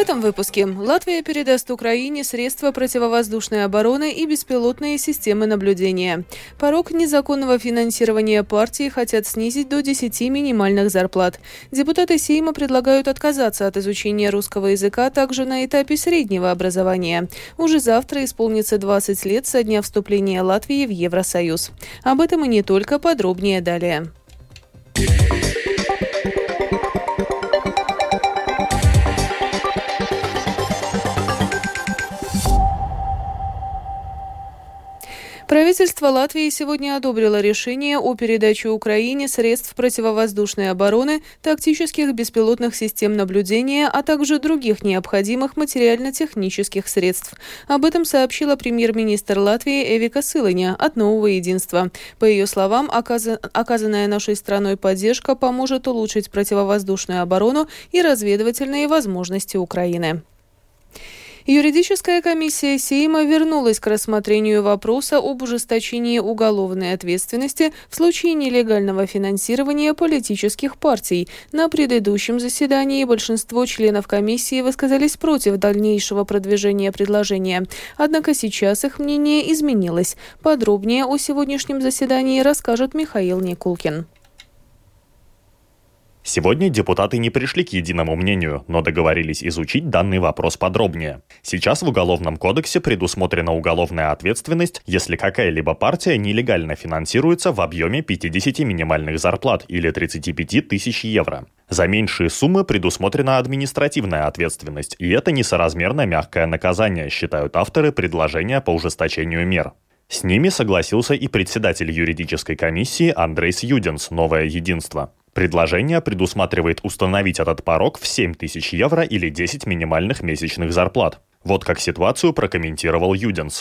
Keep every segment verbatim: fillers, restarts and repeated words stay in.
этом выпуске Латвия передаст Украине средства противовоздушной обороны и беспилотные системы наблюдения. Порог незаконного финансирования партии хотят снизить до десяти минимальных зарплат. Депутаты Сейма предлагают отказаться от изучения русского языка также на этапе среднего образования. Уже завтра исполнится двадцать лет со дня вступления Латвии в Евросоюз. Об этом и не только, подробнее далее. Правительство Латвии сегодня одобрило решение о передаче Украине средств противовоздушной обороны, тактических беспилотных систем наблюдения, а также других необходимых материально-технических средств. Об этом сообщила премьер-министр Латвии Эвика Силаņa от «Нового единства». По ее словам, оказанная нашей страной поддержка поможет улучшить противовоздушную оборону и разведывательные возможности Украины. Юридическая комиссия Сейма вернулась к рассмотрению вопроса об ужесточении уголовной ответственности в случае нелегального финансирования политических партий. На предыдущем заседании большинство членов комиссии высказались против дальнейшего продвижения предложения. Однако сейчас их мнение изменилось. Подробнее о сегодняшнем заседании расскажет Михаил Никулкин. Сегодня депутаты не пришли к единому мнению, но договорились изучить данный вопрос подробнее. Сейчас в Уголовном кодексе предусмотрена уголовная ответственность, если какая-либо партия нелегально финансируется в объеме пятидесяти минимальных зарплат или тридцати пяти тысяч евро. За меньшие суммы предусмотрена административная ответственность, и это несоразмерно мягкое наказание, считают авторы предложения по ужесточению мер. С ними согласился и председатель юридической комиссии Андрейс Юденс, «Новое единство». Предложение предусматривает установить этот порог в семь тысяч евро или десять минимальных месячных зарплат. Вот как ситуацию прокомментировал Юденс.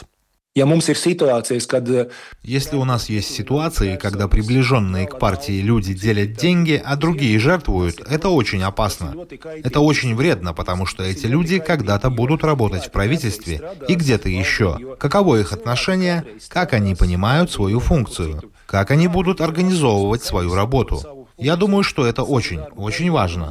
Если у нас есть ситуации, когда приближенные к партии люди делят деньги, а другие жертвуют, это очень опасно. Это очень вредно, потому что эти люди когда-то будут работать в правительстве и где-то еще. Каково их отношение, как они понимают свою функцию, как они будут организовывать свою работу. Я думаю, что это очень, очень важно.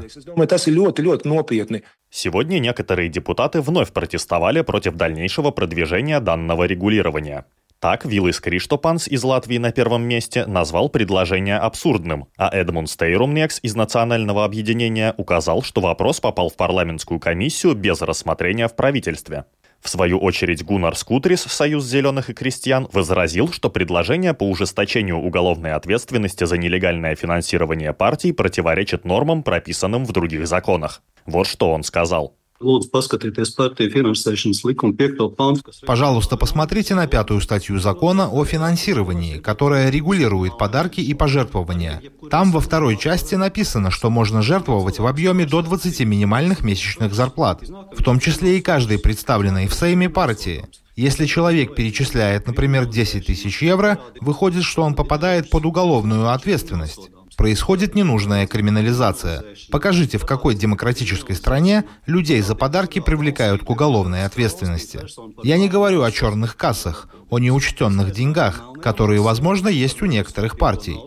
Сегодня некоторые депутаты вновь протестовали против дальнейшего продвижения данного регулирования. Так, Вилис Криштопанс из Латвии на первом месте назвал предложение абсурдным, а Эдмундс Тейрумнекс из Национального объединения указал, что вопрос попал в парламентскую комиссию без рассмотрения в правительстве. В свою очередь Гуннар Скутрис, Союз зеленых и крестьян, возразил, что предложение по ужесточению уголовной ответственности за нелегальное финансирование партий противоречит нормам, прописанным в других законах. Вот что он сказал. Пожалуйста, посмотрите на пятую статью закона о финансировании, которая регулирует подарки и пожертвования. Там во второй части написано, что можно жертвовать в объеме до двадцати минимальных месячных зарплат, в том числе и каждой представленной в Сейме партии. Если человек перечисляет, например, десять тысяч евро, выходит, что он попадает под уголовную ответственность. Происходит ненужная криминализация. Покажите, в какой демократической стране людей за подарки привлекают к уголовной ответственности. Я не говорю о черных кассах, о неучтенных деньгах, которые, возможно, есть у некоторых партий.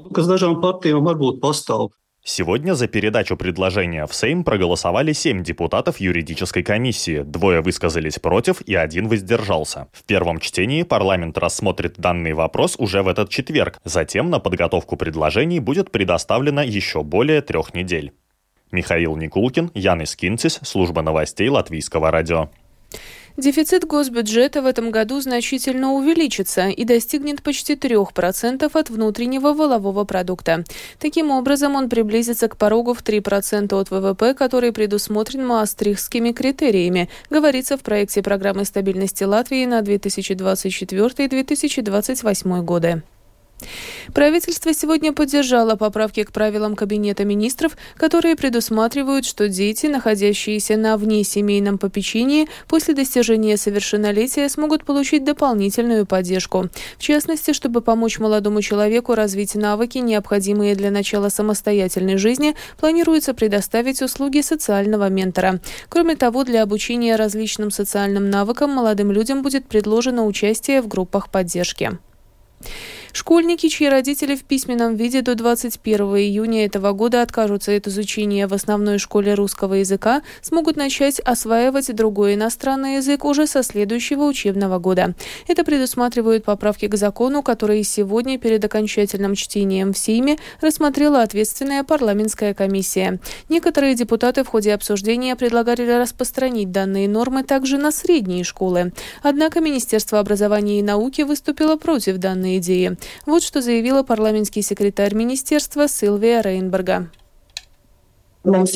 Сегодня за передачу предложения в Сейм проголосовали семь депутатов юридической комиссии, двое высказались против и один воздержался. В первом чтении парламент рассмотрит данный вопрос уже в этот четверг, затем на подготовку предложений будет предоставлено еще более трех недель. Михаил Никулкин, Янис Кинцис, служба новостей Латвийского радио. Дефицит госбюджета в этом году значительно увеличится и достигнет почти трёх процентов от внутреннего валового продукта. Таким образом, он приблизится к порогу в три процента от ВВП, который предусмотрен маастрихтскими критериями, говорится в проекте программы стабильности Латвии на две тысячи двадцать четвёртый — две тысячи двадцать восьмой годы. Правительство сегодня поддержало поправки к правилам Кабинета министров, которые предусматривают, что дети, находящиеся на внесемейном попечении, после достижения совершеннолетия смогут получить дополнительную поддержку. В частности, чтобы помочь молодому человеку развить навыки, необходимые для начала самостоятельной жизни, планируется предоставить услуги социального ментора. Кроме того, для обучения различным социальным навыкам молодым людям будет предложено участие в группах поддержки. Школьники, чьи родители в письменном виде до двадцать первого июня этого года откажутся от изучения в основной школе русского языка, смогут начать осваивать другой иностранный язык уже со следующего учебного года. Это предусматривают поправки к закону, которые сегодня перед окончательным чтением в Сейме рассмотрела ответственная парламентская комиссия. Некоторые депутаты в ходе обсуждения предлагали распространить данные нормы также на средние школы. Однако Министерство образования и науки выступило против данной идеи. Вот что заявила парламентский секретарь министерства Силвия Рейнберга. У нас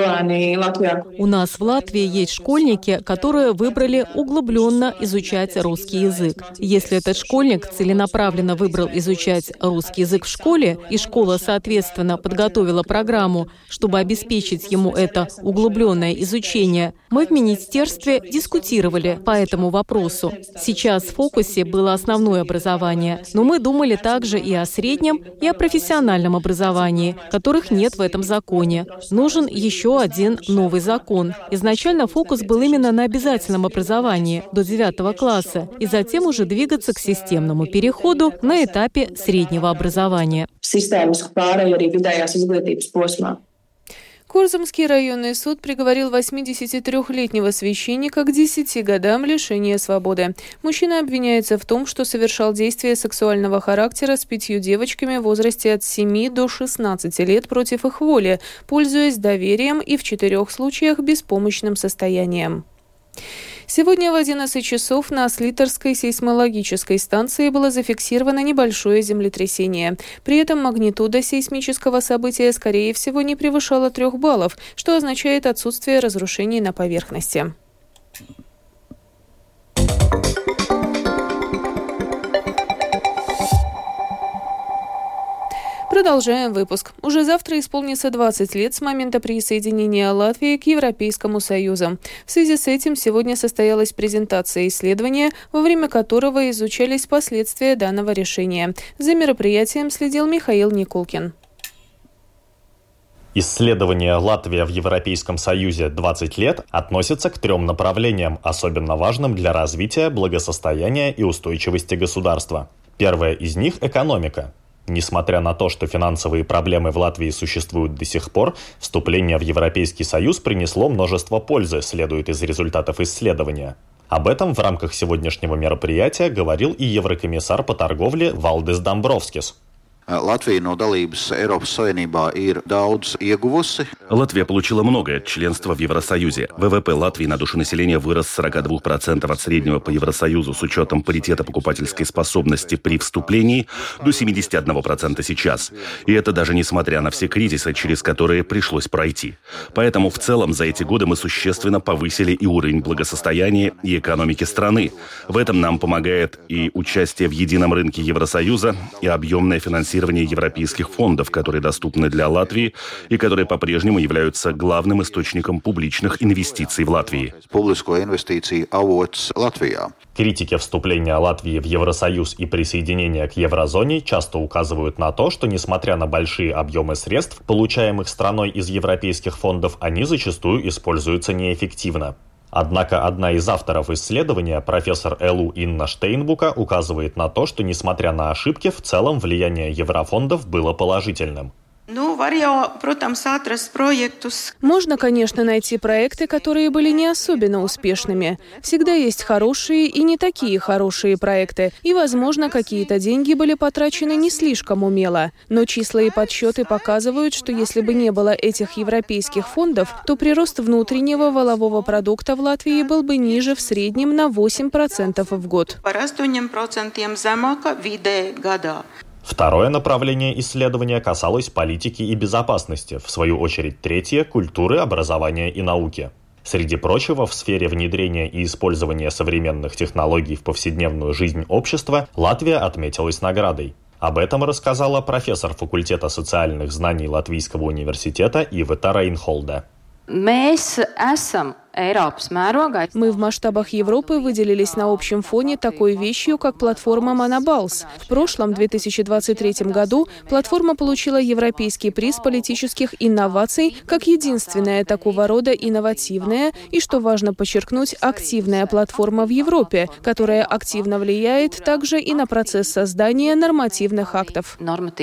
в Латвии есть школьники, которые выбрали углубленно изучать русский язык. Если этот школьник целенаправленно выбрал изучать русский язык в школе, и школа, соответственно, подготовила программу, чтобы обеспечить ему это углубленное изучение, мы в министерстве дискутировали по этому вопросу. Сейчас в фокусе было основное образование, но мы думали также и о среднем, и о профессиональном образовании, которых нет в этом законе. Нужен еще один новый закон. Изначально фокус был именно на обязательном образовании до девятого класса, и затем уже двигаться к системному переходу на этапе среднего образования. Курзамский районный суд приговорил восьмидесятитрёхлетнего священника к десяти годам лишения свободы. Мужчина обвиняется в том, что совершал действия сексуального характера с пятью девочками в возрасте от семи до шестнадцати лет против их воли, пользуясь доверием и в четырех случаях беспомощным состоянием. Сегодня в одиннадцать часов на Слитерской сейсмологической станции было зафиксировано небольшое землетрясение. При этом магнитуда сейсмического события, скорее всего, не превышала трех баллов, что означает отсутствие разрушений на поверхности. Продолжаем выпуск. Уже завтра исполнится двадцать лет с момента присоединения Латвии к Европейскому Союзу. В связи с этим сегодня состоялась презентация исследования, во время которого изучались последствия данного решения. За мероприятием следил Михаил Никулкин. Исследование «Латвия в Европейском Союзе двадцать лет» относится к трем направлениям, особенно важным для развития, благосостояния и устойчивости государства. Первое из них – экономика. Несмотря на то, что финансовые проблемы в Латвии существуют до сих пор, вступление в Европейский Союз принесло множество пользы, следует из результатов исследования. Об этом в рамках сегодняшнего мероприятия говорил и еврокомиссар по торговле Валдис Домбровскис. Латвия получила многое от членства в Евросоюзе. ВВП Латвии на душу населения вырос с сорока двух процентов от среднего по Евросоюзу с учетом паритета покупательской способности при вступлении до семидесяти одного процента сейчас. И это даже несмотря на все кризисы, через которые пришлось пройти. Поэтому в целом за эти годы мы существенно повысили и уровень благосостояния и экономики страны. В этом нам помогает и участие в едином рынке Евросоюза, и объемное финансирование европейских фондов, которые доступны для Латвии и которые по-прежнему являются главным источником публичных инвестиций в Латвии. Критики вступления Латвии в Евросоюз и присоединения к еврозоне часто указывают на то, что, несмотря на большие объемы средств, получаемых страной из европейских фондов, они зачастую используются неэффективно. Однако одна из авторов исследования, профессор ЭЛУ Инна Штейнбука, указывает на то, что, несмотря на ошибки, в целом влияние еврофондов было положительным. Можно, конечно, найти проекты, которые были не особенно успешными. Всегда есть хорошие и не такие хорошие проекты. И, возможно, какие-то деньги были потрачены не слишком умело. Но числа и подсчеты показывают, что если бы не было этих европейских фондов, то прирост внутреннего валового продукта в Латвии был бы ниже в среднем на восемь процентов в год. Второе направление исследования касалось политики и безопасности, в свою очередь третье – культуры, образования и науки. Среди прочего, в сфере внедрения и использования современных технологий в повседневную жизнь общества Латвия отметилась наградой. Об этом рассказала профессор факультета социальных знаний Латвийского университета Ивета Рейнхолда. Мы в масштабах Европы выделились на общем фоне такой вещью, как платформа Monoballs. В прошлом, две тысячи двадцать третьем году, платформа получила Европейский приз политических инноваций как единственная такого рода инновативная и, что важно подчеркнуть, активная платформа в Европе, которая активно влияет также и на процесс создания нормативных актов.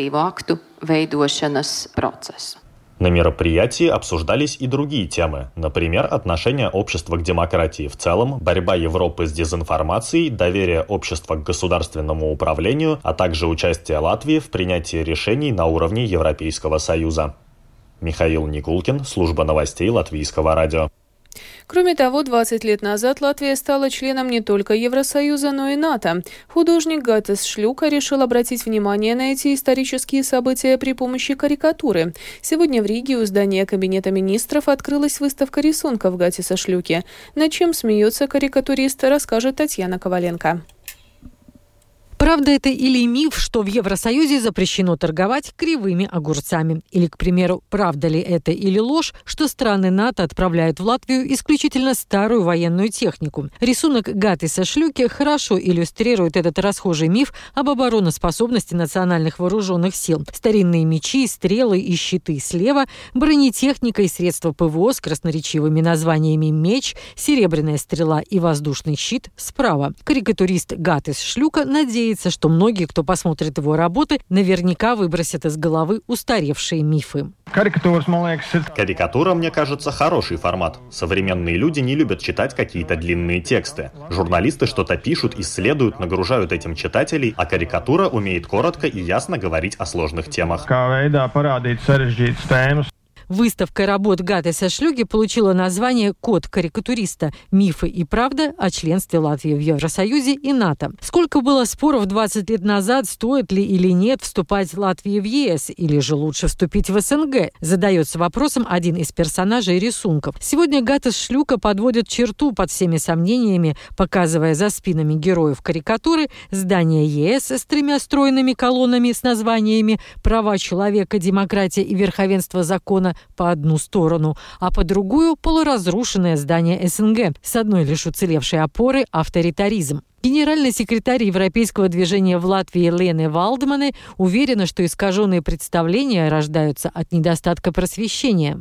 На мероприятии обсуждались и другие темы, например, отношение общества к демократии в целом, борьба Европы с дезинформацией, доверие общества к государственному управлению, а также участие Латвии в принятии решений на уровне Европейского Союза. Михаил Никулкин, служба новостей Латвийского радио. Кроме того, двадцать лет назад Латвия стала членом не только Евросоюза, но и НАТО. Художник Гатис Шлюка решил обратить внимание на эти исторические события при помощи карикатуры. Сегодня в Риге у здания Кабинета министров открылась выставка рисунков Гатиса Шлюки. Над чем смеется карикатурист, расскажет Татьяна Коваленко. Правда это или миф, что в Евросоюзе запрещено торговать кривыми огурцами? Или, к примеру, правда ли это или ложь, что страны НАТО отправляют в Латвию исключительно старую военную технику? Рисунок Гатиса Шлюки хорошо иллюстрирует этот расхожий миф об обороноспособности национальных вооруженных сил. Старинные мечи, стрелы и щиты слева, бронетехника и средства ПВО с красноречивыми названиями «Меч», «Серебряная стрела» и «Воздушный щит» справа. Карикатурист Гатис Шлюка надеется, что многие, кто посмотрит его работы, наверняка выбросят из головы устаревшие мифы. Карикатура, мне кажется, хороший формат. Современные люди не любят читать какие-то длинные тексты. Журналисты что-то пишут, исследуют, нагружают этим читателей, а карикатура умеет коротко и ясно говорить о сложных темах. Выставка работ Гатиса Шлюки получила название «Код карикатуриста. Мифы и правда о членстве Латвии в Евросоюзе и НАТО». Сколько было споров двадцать лет назад, стоит ли или нет вступать Латвии в ЕС, или же лучше вступить в СНГ, задается вопросом один из персонажей рисунков. Сегодня Гатис Шлюка подводит черту под всеми сомнениями, показывая за спинами героев карикатуры здание ЕС с тремя стройными колоннами с названиями «Права человека, демократия и верховенство закона» по одну сторону, а по другую – полуразрушенное здание СНГ с одной лишь уцелевшей опорой – авторитаризм. Генеральный секретарь Европейского движения в Латвии Лена Валдмане уверена, что искаженные представления рождаются от недостатка просвещения.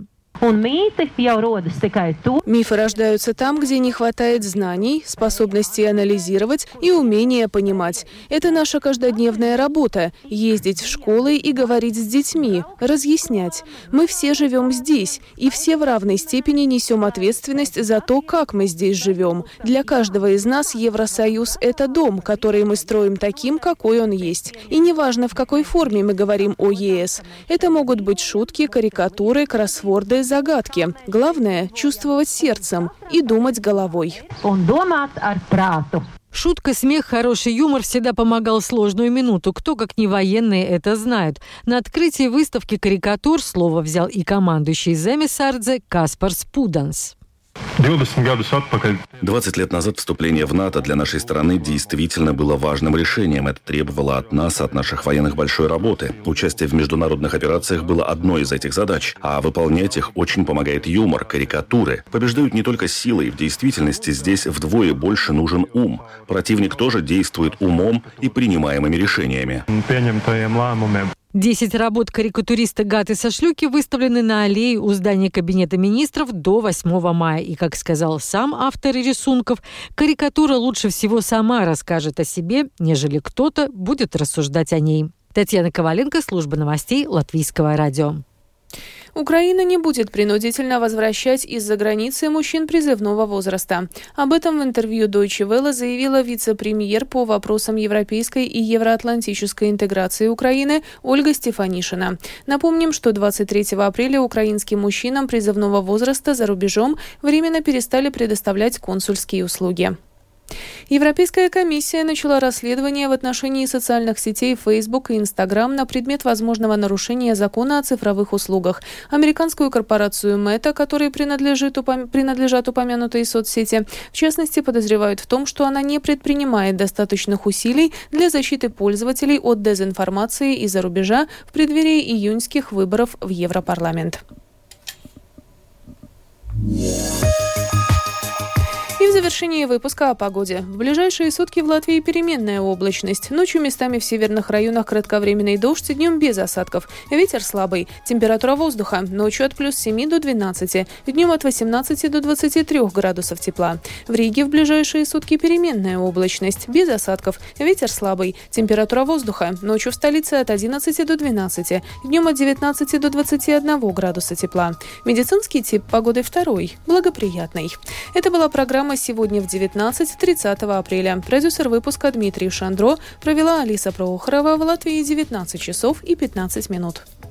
Мифы рождаются там, где не хватает знаний, способности анализировать и умения понимать. Это наша каждодневная работа – ездить в школы и говорить с детьми, разъяснять. Мы все живем здесь, и все в равной степени несем ответственность за то, как мы здесь живем. Для каждого из нас Евросоюз – это дом, который мы строим таким, какой он есть. И неважно, в какой форме мы говорим о ЕС. Это могут быть шутки, карикатуры, кроссворды, загадки. Главное – чувствовать сердцем и думать головой. Шутка, смех, хороший юмор всегда помогал в сложную минуту. Кто, как не военные, это знают. На открытии выставки карикатур слово взял и командующий Земесардзе Каспарс Пуданс. двадцать лет назад вступление в НАТО для нашей страны действительно было важным решением. Это требовало от нас, от наших военных, большой работы. Участие в международных операциях было одной из этих задач, а выполнять их очень помогает юмор, карикатуры. Побеждают не только силой, в действительности здесь вдвое больше нужен ум. Противник тоже действует умом и принимаемыми решениями. Десять работ карикатуриста Гатиса Шлюки выставлены на аллее у здания Кабинета министров до восьмого мая. И, как сказал сам автор рисунков, карикатура лучше всего сама расскажет о себе, нежели кто-то будет рассуждать о ней. Татьяна Коваленко, служба новостей Латвийского радио. Украина не будет принудительно возвращать из-за границы мужчин призывного возраста. Об этом в интервью Deutsche Welle заявила вице-премьер по вопросам европейской и евроатлантической интеграции Украины Ольга Стефанишина. Напомним, что двадцать третьего апреля украинским мужчинам призывного возраста за рубежом временно перестали предоставлять консульские услуги. Европейская комиссия начала расследование в отношении социальных сетей Facebook и Instagram на предмет возможного нарушения закона о цифровых услугах. Американскую корпорацию Meta, которой принадлежит, упом... принадлежат упомянутые соцсети, в частности, подозревают в том, что она не предпринимает достаточных усилий для защиты пользователей от дезинформации из-за рубежа в преддверии июньских выборов в Европарламент. И в завершении выпуска о погоде. В ближайшие сутки в Латвии переменная облачность. Ночью местами в северных районах кратковременный дождь, днем без осадков. Ветер слабый. Температура воздуха ночью от плюс семи до двенадцати, днем от восемнадцати до двадцати трёх градусов тепла. В Риге в ближайшие сутки переменная облачность, без осадков. Ветер слабый. Температура воздуха ночью в столице от одиннадцати до двенадцати, днем от девятнадцати до двадцати одного градуса тепла. Медицинский тип погоды второй, благоприятный. Это была программа «Сегодня в девятнадцать» тридцатого апреля. Продюсер выпуска Дмитрий Шандро, провела Алиса Проухорова. В Латвии девятнадцать часов и пятнадцать минут.